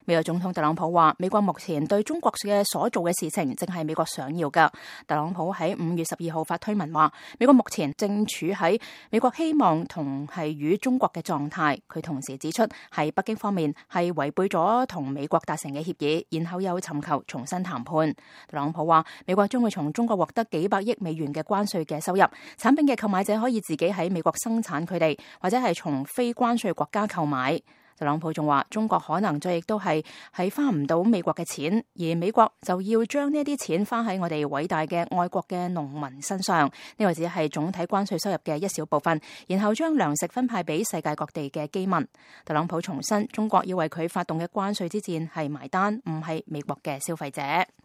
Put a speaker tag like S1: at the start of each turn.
S1: 美國總統特朗普話，美國目前對中國嘅所做嘅事情，正係美國想要㗎。特朗普喺5月12號發推文話，美國目前正處喺美國希望同係與中國嘅狀態。佢同時指出，係北京方面係違背咗同美國達成嘅協議，然後又尋求重新談判。特朗普話，美國將會從中國獲得幾百億美元嘅關稅嘅收入，產品嘅購買者可以自己喺美國生產佢哋，或者係從非關稅國家購買。特朗普仲話，中國可能再亦都係花唔到美國嘅錢，而美國就要將呢啲錢花喺我哋偉大嘅愛國嘅農民身上。呢個只係總體關稅收入嘅一小部分，然後將糧食分派俾世界各地嘅饑民。特朗普重申，中國要為佢發動嘅關稅之戰係埋單，唔係美國嘅消費者。